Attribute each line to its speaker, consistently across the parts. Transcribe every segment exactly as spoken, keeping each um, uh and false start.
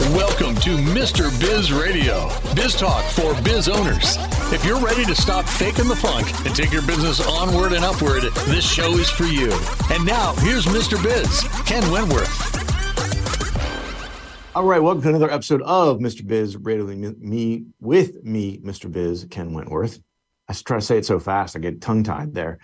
Speaker 1: Welcome to Mister Biz Radio, biz talk for biz owners. If you're ready to stop faking the funk and take your business onward and upward, this show is for you. And now, here's Mister Biz, Ken Wentworth.
Speaker 2: All right, welcome to another episode of Mister Biz Radio, me with me, Mister Biz, Ken Wentworth. I try to say it so fast, I get tongue-tied there.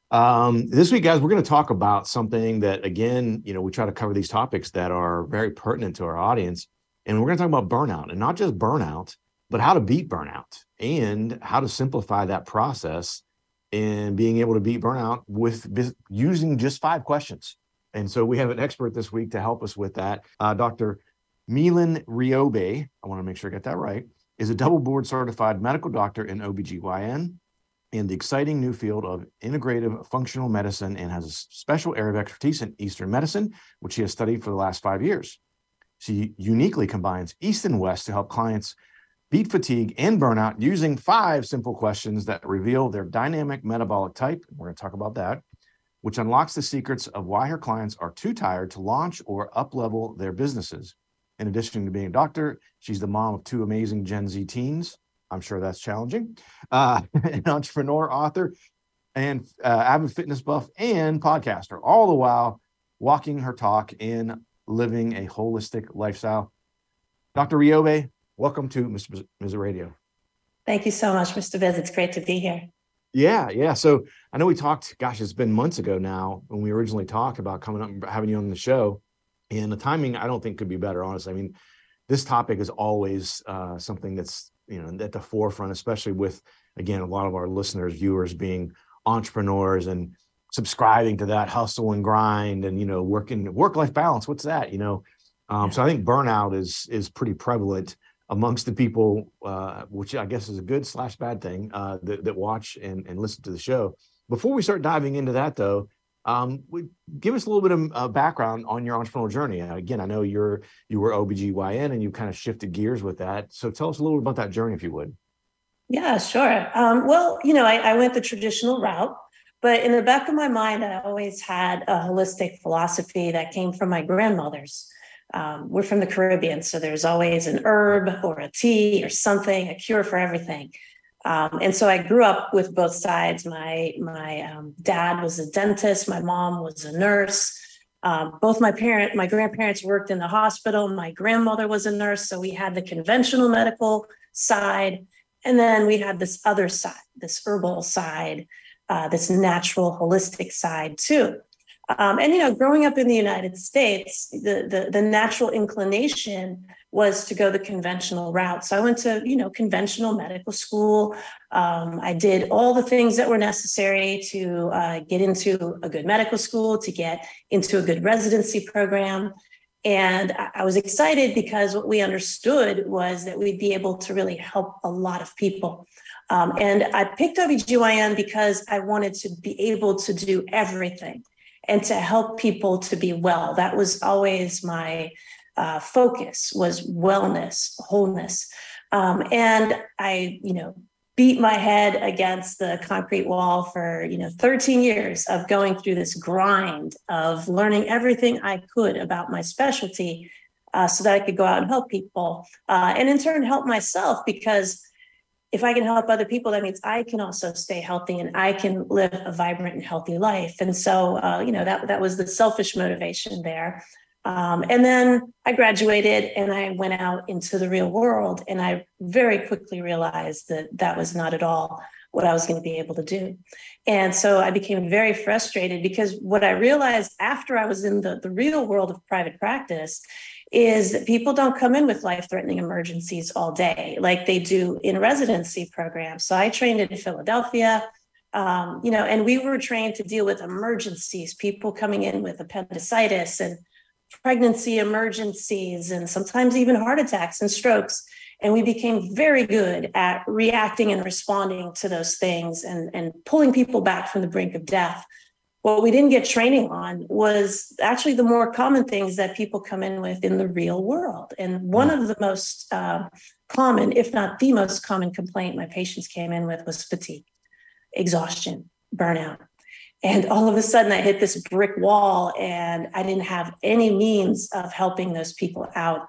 Speaker 2: Um, this week, guys, we're going to talk about something that, again, you know, we try to cover these topics that are very pertinent to our audience. And we're going to talk about burnout, and not just burnout, but how to beat burnout and how to simplify that process and being able to beat burnout with using just five questions. And so we have an expert this week to help us with that. Uh, Doctor Milan Riobe, I want to make sure I get that right, is a double board certified medical doctor in O B G Y N in the exciting new field of integrative functional medicine, and has a special area of expertise in Eastern medicine, which she has studied for the last five years. She uniquely combines East and West to help clients beat fatigue and burnout using five simple questions that reveal their dynamic metabolic type. We're going to talk about that, which unlocks the secrets of why her clients are too tired to launch or up-level their businesses. In addition to being a doctor, she's the mom of two amazing Gen Z teens. I'm sure that's challenging. Uh, an entrepreneur, author, and uh, avid fitness buff and podcaster, all the while walking her talk in living a holistic lifestyle. Doctor Riobe, welcome to Mister Biz Radio.
Speaker 3: Thank you so much, Mister Biz. It's great to be here.
Speaker 2: Yeah, yeah. So I know we talked, gosh, it's been months ago now when we originally talked about coming up and having you on the show. And the timing, I don't think could be better, honestly. I mean, this topic is always uh, something that's, you know, at the forefront, especially with, again, a lot of our listeners, viewers being entrepreneurs and subscribing to that hustle and grind and, you know, working work-life balance. What's that? You know, um, yeah. So I think burnout is is pretty prevalent amongst the people, uh, which I guess is a good slash bad thing, uh, that, that watch and, and listen to the show. Before we start diving into that, though, um, give us a little bit of uh, background on your entrepreneurial journey. Uh, again, I know you're you were O B G Y N and you kind of shifted gears with that. So tell us a little bit about that journey, if you would.
Speaker 3: Yeah, sure. Um, well, you know, I, I went the traditional route. But in the back of my mind, I always had a holistic philosophy that came from my grandmothers. Um, we're from the Caribbean, so there's always an herb or a tea or something, a cure for everything. Um, and so I grew up with both sides. My my um, dad was a dentist. My mom was a nurse. Um, both my parent, my grandparents worked in the hospital. My grandmother was a nurse. So we had the conventional medical side, and then we had this other side, this herbal side. Uh, this natural, holistic side too. Um, and, you know, growing up in the United States, the, the, the natural inclination was to go the conventional route. So I went to, you know, conventional medical school. Um, I did all the things that were necessary to uh, get into a good medical school, to get into a good residency program. And I, I was excited because what we understood was that we'd be able to really help a lot of people. Um, and I picked O B G Y N because I wanted to be able to do everything and to help people to be well. That was always my uh, focus, was wellness, wholeness. Um, and I, you know, beat my head against the concrete wall for, you know, thirteen years of going through this grind of learning everything I could about my specialty uh, so that I could go out and help people uh, and in turn help myself, because if I can help other people, that means I can also stay healthy and I can live a vibrant and healthy life. And so, uh, you know, that, that was the selfish motivation there. Um, and then I graduated and I went out into the real world. And I very quickly realized that that was not at all what I was going to be able to do. And so I became very frustrated, because what I realized after I was in the, the real world of private practice is that people don't come in with life-threatening emergencies all day like they do in residency programs. So I trained in Philadelphia, um, you know, and we were trained to deal with emergencies, people coming in with appendicitis and pregnancy emergencies, and sometimes even heart attacks and strokes. And we became very good at reacting and responding to those things and, and pulling people back from the brink of death. What we didn't get training on was actually the more common things that people come in with in the real world. And one of the most uh, common, if not the most common complaint my patients came in with was fatigue, exhaustion, burnout. And all of a sudden I hit this brick wall and I didn't have any means of helping those people out.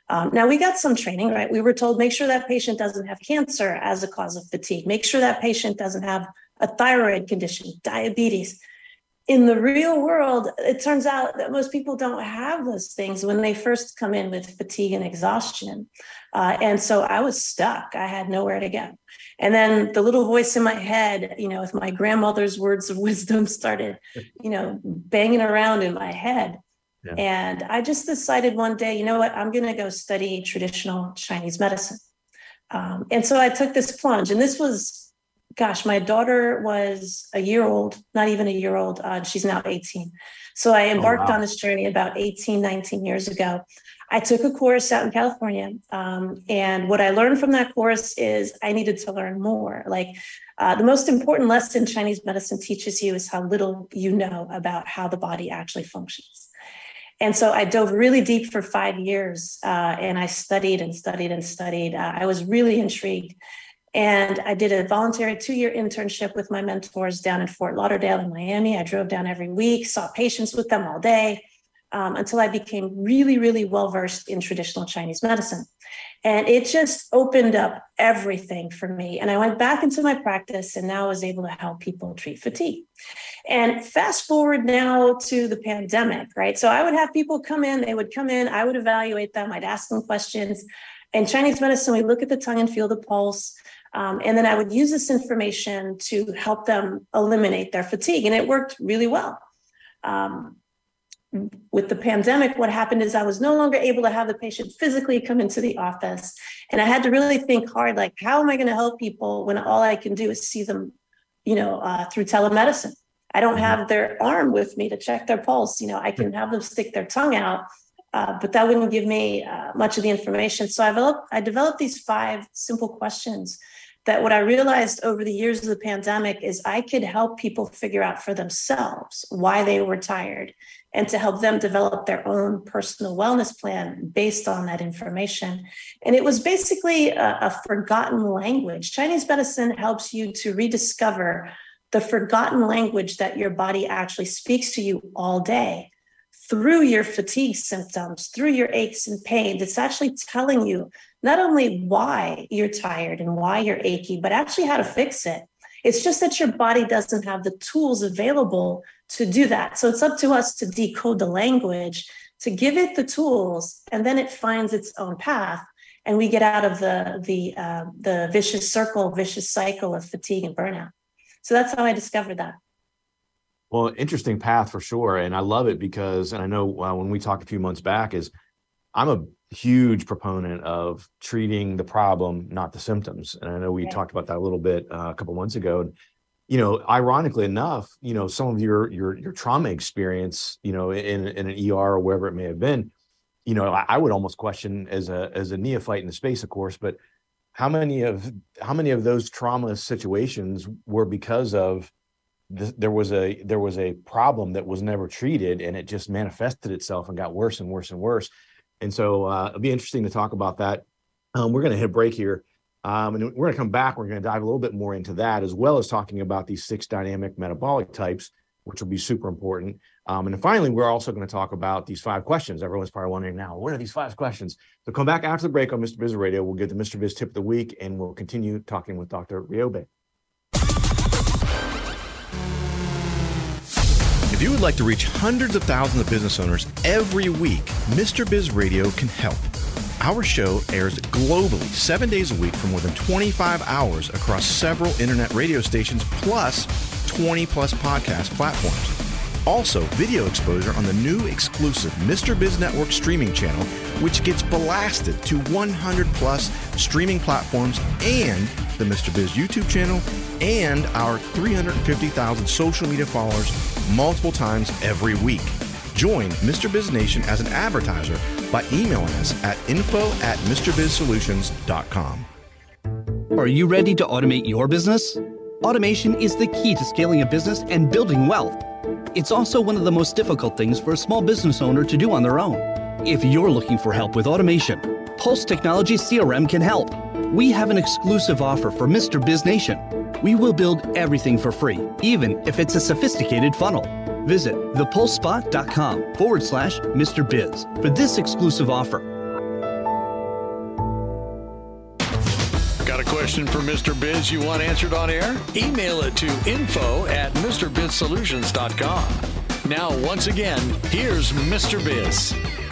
Speaker 3: Um, now, we got some training, right? We were told, make sure that patient doesn't have cancer as a cause of fatigue. Make sure that patient doesn't have a thyroid condition, diabetes. In the real world, it turns out that most people don't have those things when they first come in with fatigue and exhaustion. Uh, and so I was stuck. I had nowhere to go. And then the little voice in my head, you know, with my grandmother's words of wisdom started, you know, banging around in my head. Yeah. And I just decided one day, you know what, I'm going to go study traditional Chinese medicine. Um, and so I took this plunge, and this was, gosh, my daughter was a year old, not even a year old. Uh, she's now eighteen. So I embarked oh, wow. on this journey about eighteen, nineteen years ago. I took a course out in California. Um, and what I learned from that course is I needed to learn more. Like uh, the most important lesson Chinese medicine teaches you is how little you know about how the body actually functions. And so I dove really deep for five years uh, and I studied and studied and studied. Uh, I was really intrigued. And I did a voluntary two-year internship with my mentors down in Fort Lauderdale and Miami. I drove down every week, saw patients with them all day um, until I became really, really well-versed in traditional Chinese medicine. And it just opened up everything for me. And I went back into my practice and now I was able to help people treat fatigue. And fast forward now to the pandemic, right? So I would have people come in, they would come in, I would evaluate them, I'd ask them questions. In Chinese medicine, we look at the tongue and feel the pulse. Um, and then I would use this information to help them eliminate their fatigue. And it worked really well. Um, with the pandemic, what happened is I was no longer able to have the patient physically come into the office. And I had to really think hard, like, how am I going to help people when all I can do is see them, you know, uh, through telemedicine? I don't have their arm with me to check their pulse. You know, I can have them stick their tongue out, uh, but that wouldn't give me uh, much of the information. So I developed, I developed these five simple questions that what I realized over the years of the pandemic is I could help people figure out for themselves why they were tired and to help them develop their own personal wellness plan based on that information. And it was basically a, a forgotten language. Chinese medicine helps you to rediscover the forgotten language that your body actually speaks to you all day through your fatigue symptoms, through your aches and pains. It's actually telling you not only why you're tired and why you're achy, but actually how to fix it. It's just that your body doesn't have the tools available to do that. So it's up to us to decode the language, to give it the tools, and then it finds its own path. And we get out of the, the, uh, the vicious circle, vicious cycle of fatigue and burnout. So that's how I discovered that.
Speaker 2: Well, interesting path for sure. And I love it because, and I know uh, when we talked a few months back, is I'm a huge proponent of treating the problem, not the symptoms. And I know we yeah. talked about that a little bit uh, a couple months ago. And, you know, ironically enough, you know, some of your, your, your trauma experience, you know, in, in an E R or wherever it may have been, you know, I, I would almost question as a, as a neophyte in the space, of course, but how many of, how many of those trauma situations were because of th- there was a, there was a problem that was never treated and it just manifested itself and got worse and worse and worse. And so uh, it'll be interesting to talk about that. Um, we're going to hit a break here. Um, and we're going to come back. We're going to dive a little bit more into that, as well as talking about these six dynamic metabolic types, which will be super important. Um, and then finally, we're also going to talk about these five questions. Everyone's probably wondering now, what are these five questions? So come back after the break on Mister Biz Radio. We'll get the Mister Biz tip of the week, and we'll continue talking with Doctor Ryobe.
Speaker 4: If you would like to reach hundreds of thousands of business owners every week, Mister Biz Radio can help. Our show airs globally, seven days a week for more than twenty-five hours across several internet radio stations, plus twenty plus podcast platforms. Also, video exposure on the new exclusive Mister Biz Network streaming channel, which gets blasted to one hundred plus streaming platforms, and the Mister Biz YouTube channel, and our three hundred fifty thousand social media followers multiple times every week. Join Mister Biz Nation as an advertiser by emailing us at info at mr biz solutions dot com.
Speaker 5: Are you ready to automate your business? Automation is the key to scaling a business and building wealth. It's also one of the most difficult things for a small business owner to do on their own. If you're looking for help with automation, Pulse Technology C R M can help. We have an exclusive offer for Mister Biz Nation. We will build everything for free, even if it's a sophisticated funnel. Visit thepulsespot.com forward slash Mr. Biz for this exclusive offer.
Speaker 1: question for Mister Biz you want answered on air? Email it to info at mr biz solutions dot com. Now, once again, here's Mister Biz.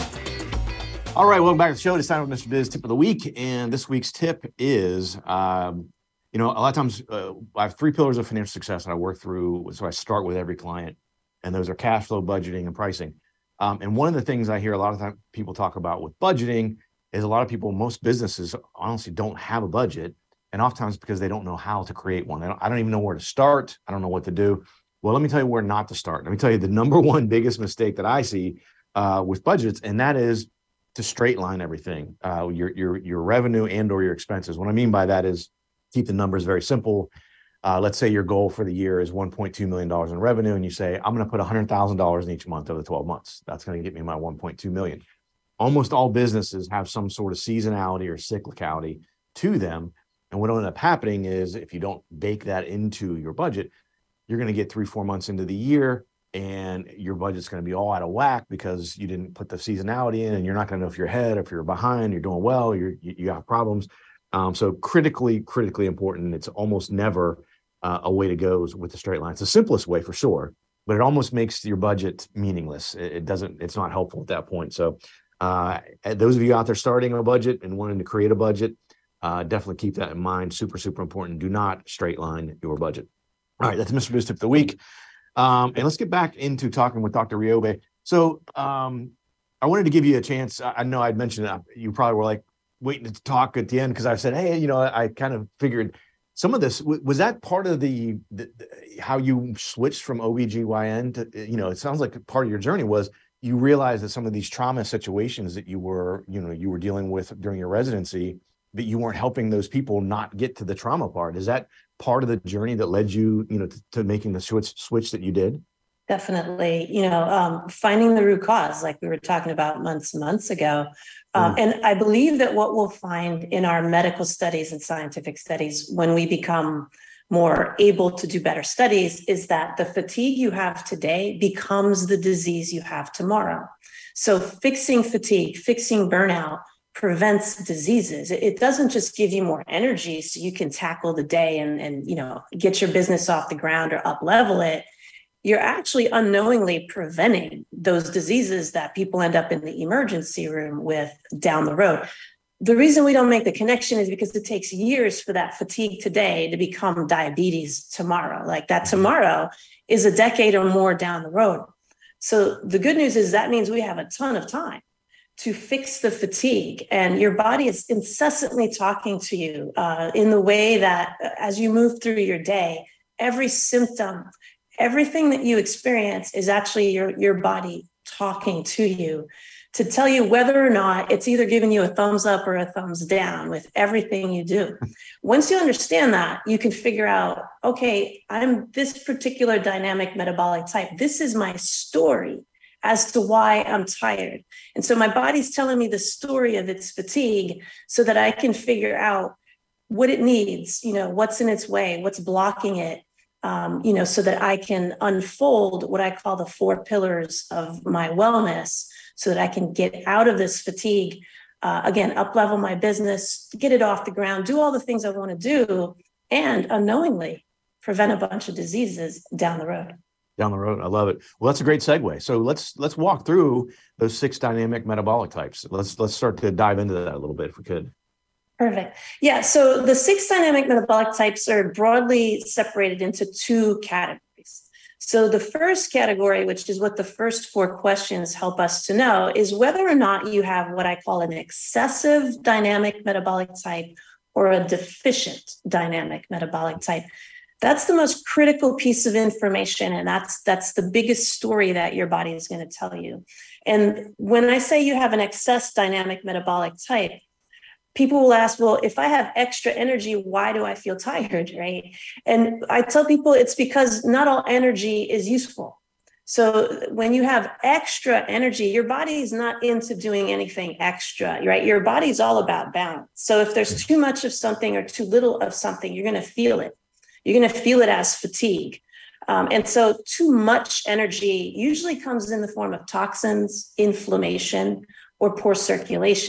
Speaker 2: All right, welcome back to the show. It's time for Mister Biz Tip of the Week. And this week's tip is, um, you know, a lot of times uh, I have three pillars of financial success that I work through. So I start with every client, and those are cash flow, budgeting, and pricing. Um, and one of the things I hear a lot of time people talk about with budgeting is a lot of people, most businesses honestly don't have a budget. And oftentimes because they don't know how to create one. They don't, I don't even know where to start. I don't know what to do. Well, let me tell you where not to start. Let me tell you the number one biggest mistake that I see uh, with budgets, and that is to straight line everything, uh, your your your revenue and or your expenses. What I mean by that is keep the numbers very simple. Uh, let's say your goal for the year is one point two million dollars in revenue, and you say, I'm going to put one hundred thousand dollars in each month over the twelve months. That's going to get me my one point two million dollars. Almost all businesses have some sort of seasonality or cyclicality to them. And what will end up happening is if you don't bake that into your budget, you're going to get three, four months into the year and your budget's going to be all out of whack because you didn't put the seasonality in, and you're not going to know if you're ahead, if you're behind, you're doing well, you're, you, you got problems. Um, so critically, critically important. It's almost never uh, a way to go with the straight line. It's the simplest way for sure, but it almost makes your budget meaningless. It, it doesn't, it's not helpful at that point. So uh, those of you out there starting a budget and wanting to create a budget, uh, definitely keep that in mind. Super, super important. Do not straight line your budget. All right, that's Mister Biz Tip of the Week. Um, and let's get back into talking with Doctor Riobe. So um, I wanted to give you a chance. I, I know I'd mentioned it. You probably were like waiting to talk at the end because I said, hey, you know, I, I kind of figured some of this, w- was that part of the, the, the, how you switched from O B G Y N to, you know, it sounds like part of your journey was you realized that some of these trauma situations that you were, you know, you were dealing with during your residency, that you weren't helping those people not get to the trauma part. Is that part of the journey that led you, you know, to, to making the switch switch that you did?
Speaker 3: Definitely, you know, um, finding the root cause, like we were talking about months and months ago. Um, mm. And I believe that what we'll find in our medical studies and scientific studies when we become more able to do better studies is that the fatigue you have today becomes the disease you have tomorrow. So fixing fatigue, fixing burnout, prevents diseases. It doesn't just give you more energy so you can tackle the day and, and you know, get your business off the ground or up level it. You're actually unknowingly preventing those diseases that people end up in the emergency room with down the road. The reason we don't make the connection is because it takes years for that fatigue today to become diabetes tomorrow. Like that tomorrow is a decade or more down the road. So the good news is that means we have a ton of time to fix the fatigue, and your body is incessantly talking to you uh, in the way that as you move through your day, every symptom, everything that you experience is actually your, your body talking to you to tell you whether or not it's either giving you a thumbs up or a thumbs down with everything you do. Once you understand that, you can figure out, okay, I'm this particular dynamic metabolic type. This is my story as to why I'm tired. And so my body's telling me the story of its fatigue so that I can figure out what it needs, you know, what's in its way, what's blocking it, um, you know, so that I can unfold what I call the four pillars of my wellness so that I can get out of this fatigue, uh, again, up level my business, get it off the ground, do all the things I want to do, and unknowingly prevent a bunch of diseases down the road.
Speaker 2: Down the road. I love it. Well, that's a great segue. So let's let's walk through those six dynamic metabolic types. Let's let's start to dive into that a little bit if we could.
Speaker 3: Perfect. Yeah. So the six dynamic metabolic types are broadly separated into two categories. So the first category, which is what the first four questions help us to know, is whether or not you have what I call an excessive dynamic metabolic type or a deficient dynamic metabolic type. That's the most critical piece of information, and that's that's the biggest story that your body is going to tell you. And when I say you have an excess dynamic metabolic type, people will ask, well, if I have extra energy, why do I feel tired, right? And I tell people it's because not all energy is useful. So when you have extra energy, your body is not into doing anything extra, right? Your body's all about balance. So if there's too much of something or too little of something, you're going to feel it. You're going to feel it as fatigue. Um, and so too much energy usually comes in the form of toxins, inflammation, or poor circulation.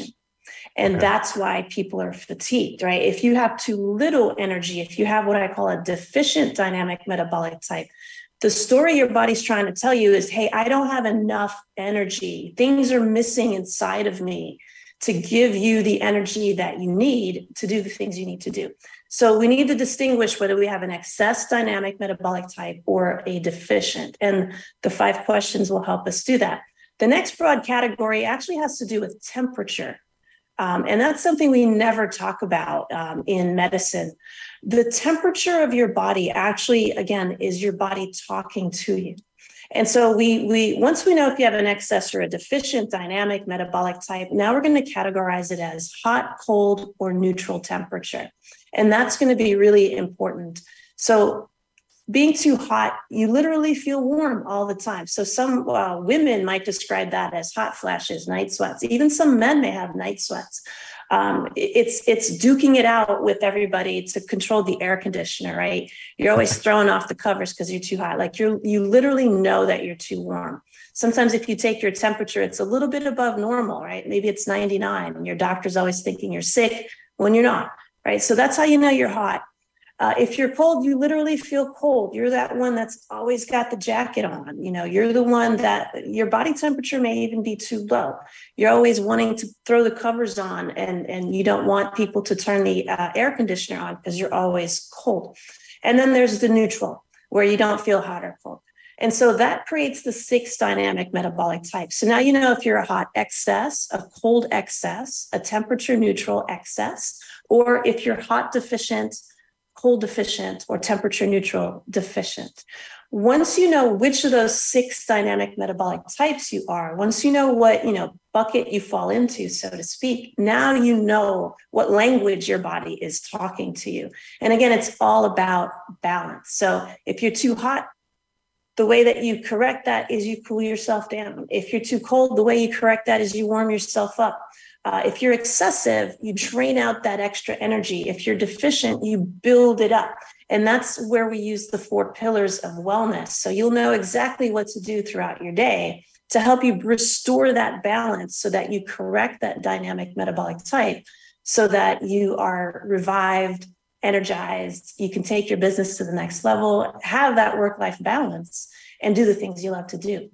Speaker 3: And
Speaker 2: Okay.
Speaker 3: that's why people are fatigued, right? If you have too little energy, if you have what I call a deficient dynamic metabolic type, the story your body's trying to tell you is, hey, I don't have enough energy. Things are missing inside of me to give you the energy that you need to do the things you need to do. So we need to distinguish whether we have an excess dynamic metabolic type or a deficient. And the five questions will help us do that. The next broad category actually has to do with temperature. Um, and that's something we never talk about um, in medicine. The temperature of your body actually, again, is your body talking to you. And so we, we once we know if you have an excess or a deficient dynamic metabolic type, now we're going to categorize it as hot, cold, or neutral temperature. And that's going to be really important. So being too hot, you literally feel warm all the time. So some uh, women might describe that as hot flashes, night sweats. Even some men may have night sweats. Um, it's it's duking it out with everybody to control the air conditioner, right? You're always throwing off the covers because you're too hot. Like you you literally know that you're too warm. Sometimes if you take your temperature, it's a little bit above normal, right? Maybe it's ninety-nine and your doctor's always thinking you're sick when you're not, right? So that's how you know you're hot. Uh, if you're cold, you literally feel cold. You're that one that's always got the jacket on. You know, you're the one that your body temperature may even be too low. You're always wanting to throw the covers on and, and you don't want people to turn the uh, air conditioner on because you're always cold. And then there's the neutral where you don't feel hot or cold. And so that creates the six dynamic metabolic types. So now you know if you're a hot excess, a cold excess, a temperature neutral excess, or if you're hot deficient, cold deficient, or temperature neutral deficient. Once you know which of those six dynamic metabolic types you are, once you know what, you know, bucket you fall into, so to speak, now you know what language your body is talking to you. And again, it's all about balance. So if you're too hot, the way that you correct that is you cool yourself down. If you're too cold, the way you correct that is you warm yourself up. Uh, if you're excessive, you drain out that extra energy. If you're deficient, you build it up. And that's where we use the four pillars of wellness. So you'll know exactly what to do throughout your day to help you restore that balance so that you correct that dynamic metabolic type so that you are revived, energized, you can take your business to the next level, have that work-life balance, and do the things you love to do.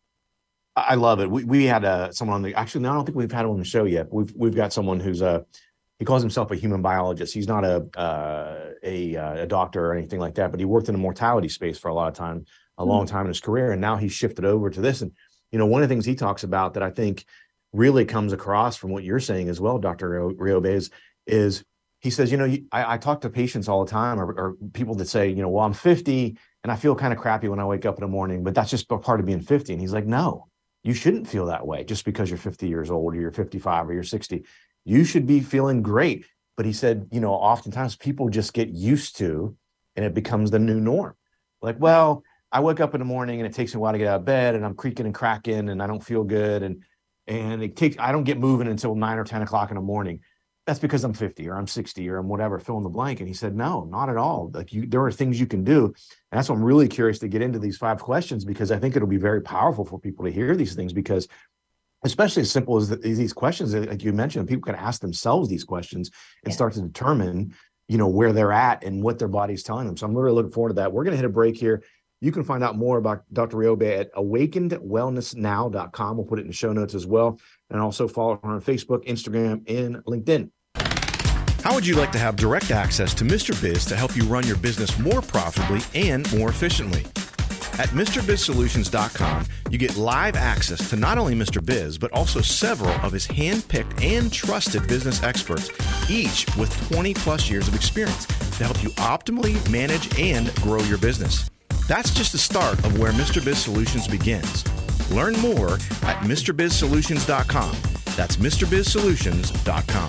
Speaker 2: I love it. We we had uh, someone on the, actually, no, I don't think we've had him on the show yet. We've we've got someone who's a, he calls himself a human biologist. He's not a uh, a, a doctor or anything like that, but he worked in the mortality space for a lot of time, a long time in his career. And now he's shifted over to this. And, you know, one of the things he talks about that I think really comes across from what you're saying as well, Doctor Riobe, is, is he says, you know, I, I talk to patients all the time or, or people that say, you know, well, I'm fifty and I feel kind of crappy when I wake up in the morning, but that's just part of being fifty. And he's like, no. You shouldn't feel that way just because you're fifty years old or you're fifty-five or you're sixty. You should be feeling great. But he said, you know, oftentimes people just get used to, and it becomes the new norm. Like, well, I wake up in the morning and it takes me a while to get out of bed and I'm creaking and cracking and I don't feel good. And, and it takes, I don't get moving until nine or ten o'clock in the morning. That's because I'm fifty or I'm sixty or I'm whatever, fill in the blank. And he said, no, not at all. Like you, there are things you can do. And that's why I'm really curious to get into these five questions, because I think it'll be very powerful for people to hear these things, because especially as simple as the, these questions, like you mentioned, people can ask themselves these questions and
Speaker 3: Yeah.
Speaker 2: start to determine, you know, where they're at and what their body's telling them. So I'm really looking forward to that. We're going to hit a break here. You can find out more about Doctor Riobe at awakened wellness now dot com. We'll put it in the show notes as well. And also follow her on Facebook, Instagram, and LinkedIn.
Speaker 4: How would you like to have direct access to Mister Biz to help you run your business more profitably and more efficiently? At Mr Biz Solutions dot com, you get live access to not only Mister Biz, but also several of his hand-picked and trusted business experts, each with twenty plus years of experience to help you optimally manage and grow your business. That's just the start of where Mister Biz Solutions begins. Learn more at Mr Biz Solutions dot com. That's Mr Biz Solutions dot com.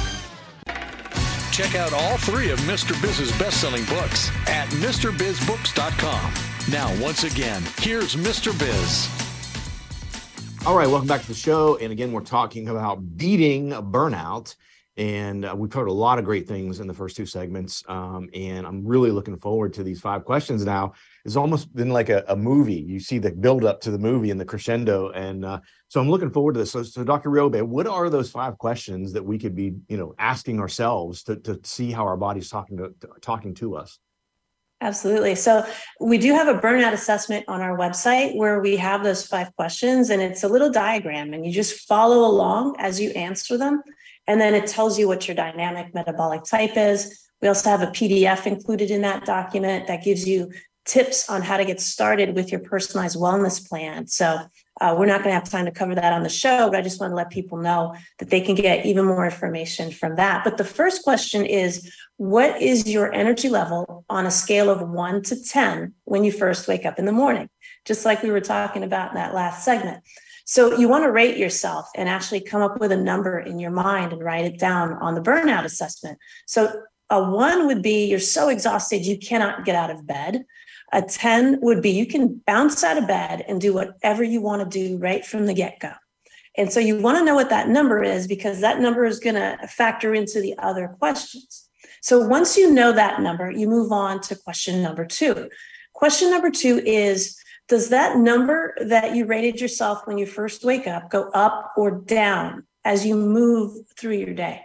Speaker 1: Check out all three of Mister Biz's best-selling books at Mr Biz Books dot com. Now, once again, here's Mister Biz.
Speaker 2: All right, welcome back to the show. And again, we're talking about beating burnout. And uh, we've covered a lot of great things in the first two segments. Um, and I'm really looking forward to these five questions now. it's almost been like a, a movie. You see the build up to the movie and the crescendo. And uh, so I'm looking forward to this. So, so Doctor Ryobe, what are those five questions that we could be, you know, asking ourselves to, to see how our body's talking to, to talking to us?
Speaker 3: Absolutely. So we do have a burnout assessment on our website where we have those five questions, and it's a little diagram, and you just follow along as you answer them. And then it tells you what your dynamic metabolic type is. We also have a P D F included in that document that gives you tips on how to get started with your personalized wellness plan. So uh, we're not going to have time to cover that on the show, but I just want to let people know that they can get even more information from that. But the first question is, what is your energy level on a scale of one to ten when you first wake up in the morning? Just like we were talking about in that last segment. So you want to rate yourself and actually come up with a number in your mind and write it down on the burnout assessment. So a one would be you're so exhausted you cannot get out of bed. A ten would be you can bounce out of bed and do whatever you want to do right from the get-go. And so you want to know what that number is, because that number is going to factor into the other questions. So once you know that number, you move on to question number two. Question number two is, does that number that you rated yourself when you first wake up go up or down as you move through your day?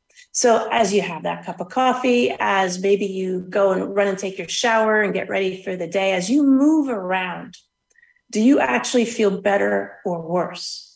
Speaker 3: So as you have that cup of coffee, as maybe you go and run and take your shower and get ready for the day, as you move around, do you actually feel better or worse?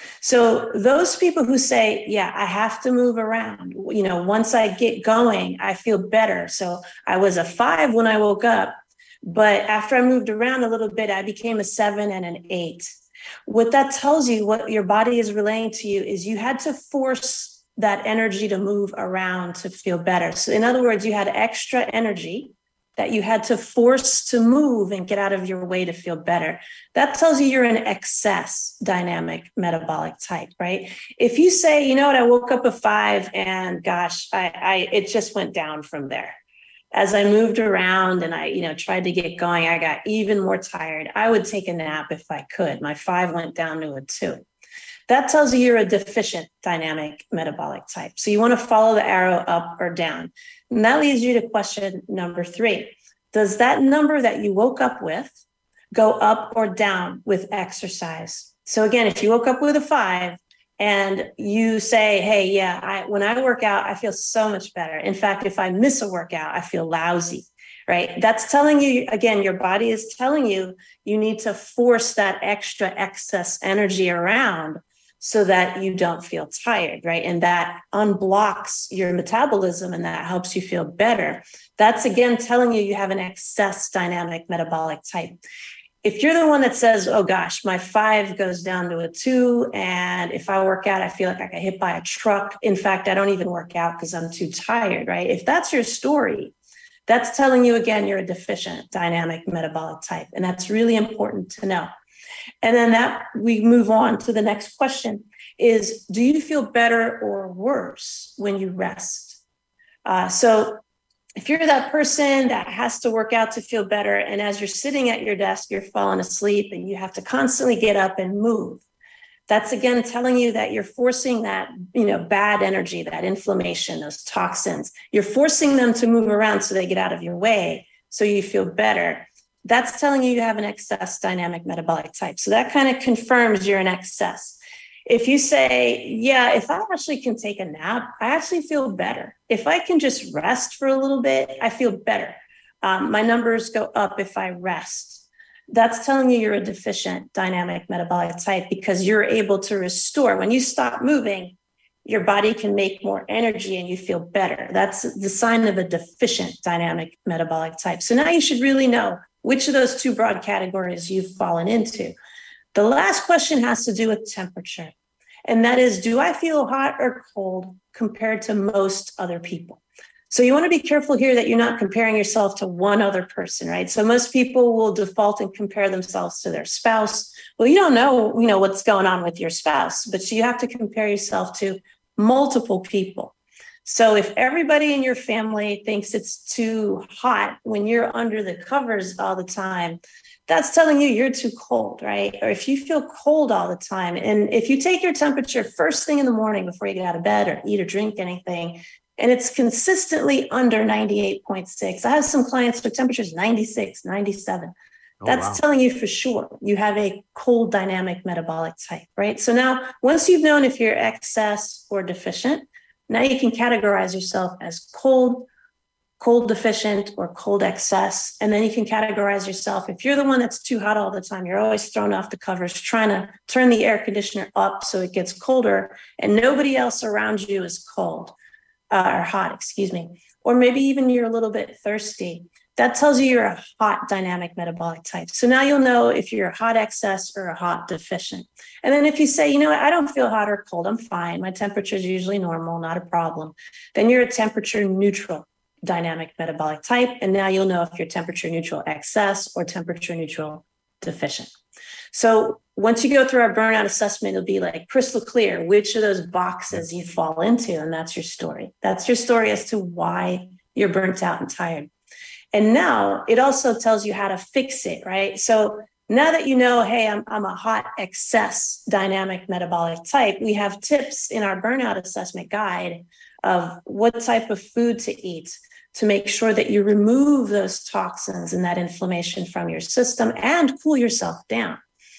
Speaker 3: So those people who say, yeah, I have to move around, you know, once I get going, I feel better. So I was a five when I woke up, but after I moved around a little bit, I became a seven and an eight. What that tells you, what your body is relaying to you, is you had to force that energy to move around to feel better. So in other words, you had extra energy that you had to force to move and get out of your way to feel better. That tells you you're an excess dynamic metabolic type, right? If you say, you know what, I woke up at five and gosh, I, I it just went down from there. As I moved around and I, you know, tried to get going, I got even more tired. I would take a nap if I could. My five went down to a two. That tells you you're a deficient dynamic metabolic type. So you want to follow the arrow up or down. And that leads you to question number three. Does that number that you woke up with go up or down with exercise? So again, if you woke up with a five and you say, hey, yeah, I, when I work out, I feel so much better. In fact, if I miss a workout, I feel lousy. Right? That's telling you, again, your body is telling you you need to force that extra excess energy around so that you don't feel tired, right? And that unblocks your metabolism and that helps you feel better. That's, again, telling you you have an excess dynamic metabolic type. If you're the one that says, oh gosh, my five goes down to a two, and if I work out, I feel like I got hit by a truck. In fact, I don't even work out because I'm too tired, right? If that's your story, that's telling you, again, you're a deficient dynamic metabolic type. And that's really important to know. And then that we move on to the next question is, do you feel better or worse when you rest? Uh, so if you're that person that has to work out to feel better, and as you're sitting at your desk, you're falling asleep and you have to constantly get up and move, that's again telling you that you're forcing that, you know, bad energy, that inflammation, those toxins, you're forcing them to move around so they get out of your way so you feel better. That's telling you you have an excess dynamic metabolic type. So that kind of confirms you're in excess. If you say, yeah, if I actually can take a nap, I actually feel better. If I can just rest for a little bit, I feel better. Um, my numbers go up if I rest. That's telling you you're a deficient dynamic metabolic type because you're able to restore. When you stop moving, your body can make more energy and you feel better. That's the sign of a deficient dynamic metabolic type. So now you should really know which of those two broad categories you've fallen into. The last question has to do with temperature. And that is, do I feel hot or cold compared to most other people? So you want to be careful here that you're not comparing yourself to one other person, right? So most people will default and compare themselves to their spouse. Well, you don't know, you know, what's going on with your spouse, but you have to compare yourself to multiple people. So if everybody in your family thinks it's too hot when you're under the covers all the time, that's telling you you're too cold, right? Or if you feel cold all the time, and if you take your temperature first thing in the morning before you get out of bed or eat or drink anything, and it's consistently under ninety-eight point six. I have some clients with temperatures ninety-six, ninety-seven.
Speaker 2: Oh,
Speaker 3: That's
Speaker 2: wow.
Speaker 3: telling you for sure you have a cold dynamic metabolic type, right? So now, once you've known if you're excess or deficient, now you can categorize yourself as cold, cold deficient, or cold excess. And then you can categorize yourself. If you're the one that's too hot all the time, you're always thrown off the covers, trying to turn the air conditioner up so it gets colder, and nobody else around you is cold uh, or hot, excuse me. Or maybe even you're a little bit thirsty. That tells you you're a hot dynamic metabolic type. So now you'll know if you're a hot excess or a hot deficient. And then if you say, you know what, I don't feel hot or cold, I'm fine. My temperature is usually normal, not a problem. Then you're a temperature neutral dynamic metabolic type. And now you'll know if you're temperature neutral excess or temperature neutral deficient. So once you go through our burnout assessment, it'll be like crystal clear which of those boxes you fall into. And that's your story. That's your story as to why you're burnt out and tired. And now it also tells you how to fix it, right? So now that you know, hey, I'm, I'm a hot excess dynamic metabolic type, we have tips in our burnout assessment guide of what type of food to eat to make sure that you remove those toxins and that inflammation from your system and cool yourself down.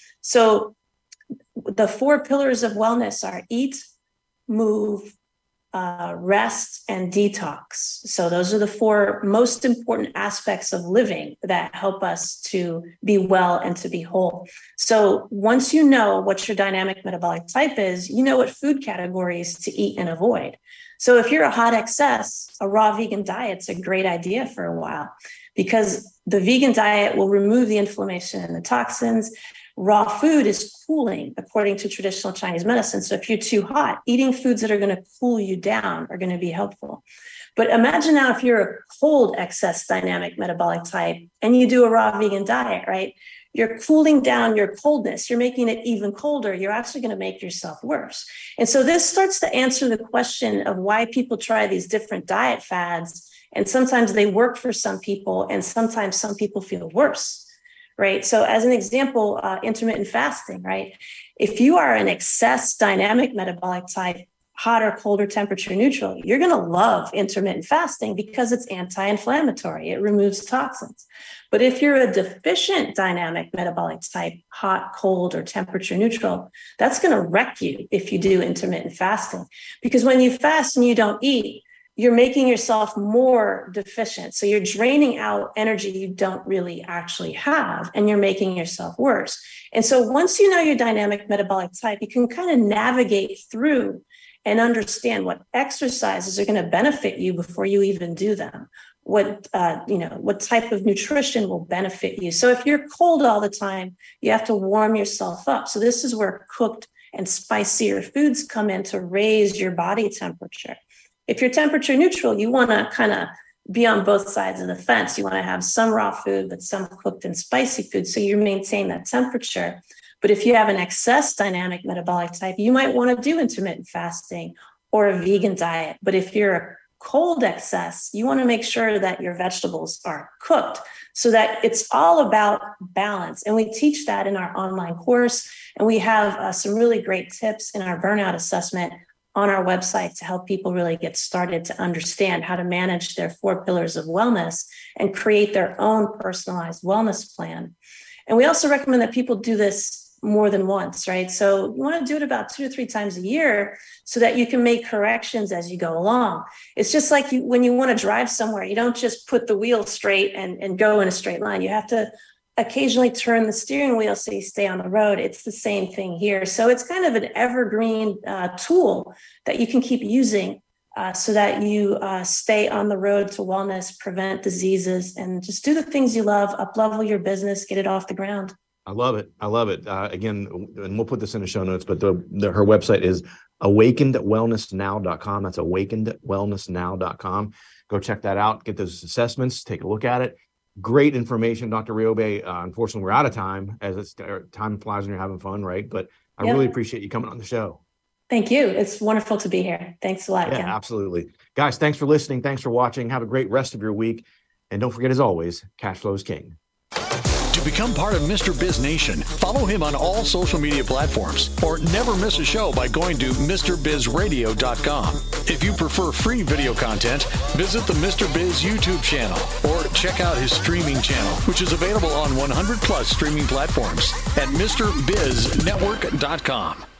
Speaker 3: So the four pillars of wellness are eat, move, Uh, rest, and detox. So those are the four most important aspects of living that help us to be well and to be whole. So once you know what your dynamic metabolic type is, you know what food categories to eat and avoid. So if you're a hot excess, a raw vegan diet's a great idea for a while, because the vegan diet will remove the inflammation and the toxins. Raw food is cooling according to traditional Chinese medicine. So if you're too hot, eating foods that are going to cool you down are going to be helpful. But imagine now if you're a cold excess dynamic metabolic type and you do a raw vegan diet, right? You're cooling down your coldness. You're making it even colder. You're actually going to make yourself worse. And so this starts to answer the question of why people try these different diet fads. And sometimes they work for some people, and sometimes some people feel worse. Right. So as an example, uh, intermittent fasting, right? If you are an excess dynamic metabolic type, hot or cold or temperature neutral, you're going to love intermittent fasting because it's anti-inflammatory. It removes toxins. But if you're a deficient dynamic metabolic type, hot, cold, or temperature neutral, that's going to wreck you if you do intermittent fasting. Because when you fast and you don't eat, you're making yourself more deficient. So you're draining out energy you don't really actually have, and you're making yourself worse. And so once you know your dynamic metabolic type, you can kind of navigate through and understand what exercises are going to benefit you before you even do them. What, uh, you know, what type of nutrition will benefit you. So if you're cold all the time, you have to warm yourself up. So this is where cooked and spicier foods come in to raise your body temperature. If you're temperature neutral, you want to kind of be on both sides of the fence. You want to have some raw food, but some cooked and spicy food, so you maintain that temperature. But if you have an excess dynamic metabolic type, you might want to do intermittent fasting or a vegan diet. But if you're a cold excess, you want to make sure that your vegetables are cooked, so that it's all about balance. And we teach that in our online course. And we have uh, some really great tips in our burnout assessment on our website to help people really get started to understand how to manage their four pillars of wellness and create their own personalized wellness plan. And we also recommend that people do this more than once, right? So you want to do it about two to three times a year so that you can make corrections as you go along. It's just like you, when you want to drive somewhere, you don't just put the wheel straight and, and go in a straight line. You have to occasionally turn the steering wheel so you stay on the road. It's the same thing here. So it's kind of an evergreen uh, tool that you can keep using uh, so that you uh, stay on the road to wellness, prevent diseases, and just do the things you love, up-level your business, get it off the ground.
Speaker 2: I love it. I love it. Uh, again, and we'll put this in the show notes, but the, the her website is awakened wellness now dot com. That's awakened wellness now dot com. Go check that out. Get those assessments. Take a look at it. Great information, Doctor Ryobe. Uh, unfortunately, we're out of time, as it's, time flies when you're having fun, right? But I yep. really appreciate you coming on the show.
Speaker 3: Thank you. It's wonderful to be here. Thanks a lot.
Speaker 2: Yeah,
Speaker 3: Ken.
Speaker 2: Absolutely. Guys, thanks for listening. Thanks for watching. Have a great rest of your week. And don't forget, as always, cash flow is king.
Speaker 1: To To become part of Mister Biz Nation, follow him on all social media platforms or never miss a show by going to Mr Biz Radio dot com. If you prefer free video content, visit the Mister Biz YouTube channel or check out his streaming channel, which is available on one hundred plus streaming platforms at Mr Biz Network dot com.